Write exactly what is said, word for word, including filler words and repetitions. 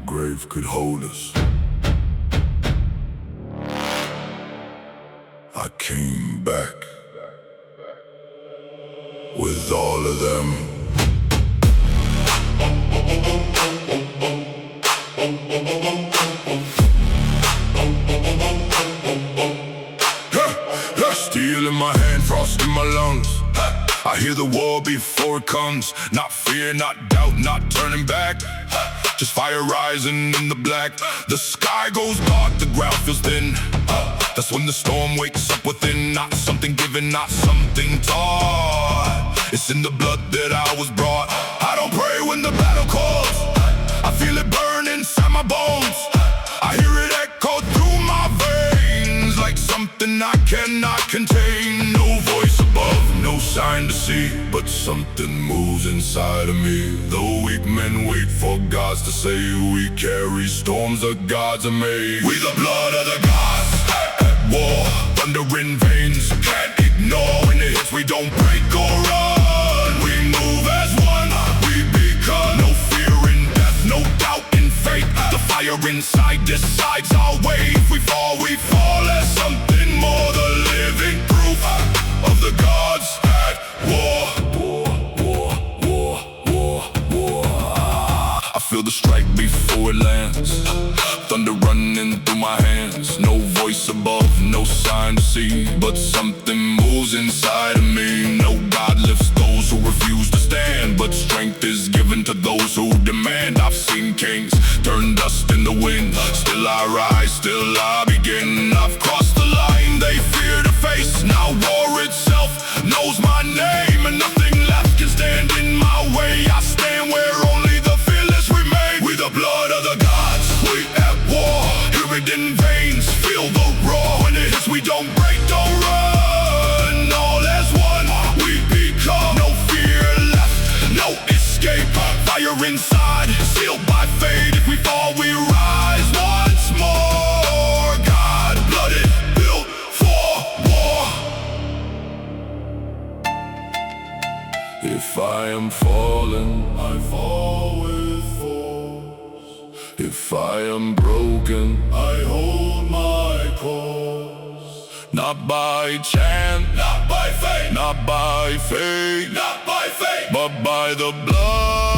grave could hold us. I came back with all of them. Steel in my hand, frost in my lungs. I hear the war before it comes. Not fear, not doubt, not turning back. Just fire rising in the black. The sky goes dark, the ground feels thin. That's when the storm wakes up within. Not something given, not something taught. It's in the blood that I was brought. I don't pray when the battle calls. I feel it burn inside my bones. I hear it echo through my veins, like something I cannot contain. No voice above, no sign to see, but something moves inside of me. The weak men wait for gods to say. We carry storms the gods have made. We the blood of the gods at war. Thunder in veins, can't ignore. When it hits we don't break or run. We move as one, we become. No fear in death, no doubt in fate. The fire inside decides our way. If we fall, we fall as something more. The living proof of the gods at war. War, war, war, war, war. I feel the strike before it lands. Thunder running through my hands. No voice above, no sign to see, but something moves inside of me. No God lifts those who refuse to stand, but strength is given to those who demand. I've seen kings turn dust in the wind. Still I rise, still I begin. I've crossed the line they fear to face. Now war itself knows my name, and nothing left can stand in my way. I stand where only the fearless remain. We the blood of the gods, we at war. Hear it in veins, feel the roar. When it hits we don't break, don't run. All as one, we become. No fear left, no escape. Fire inside, sealed by fate. If we fall, we rise once more. God-blooded, built for war. If I am fallen, I fall with force. If I am broken, I hold my course. Not by chance, not by fate, not by fate, not by fate, but by the blood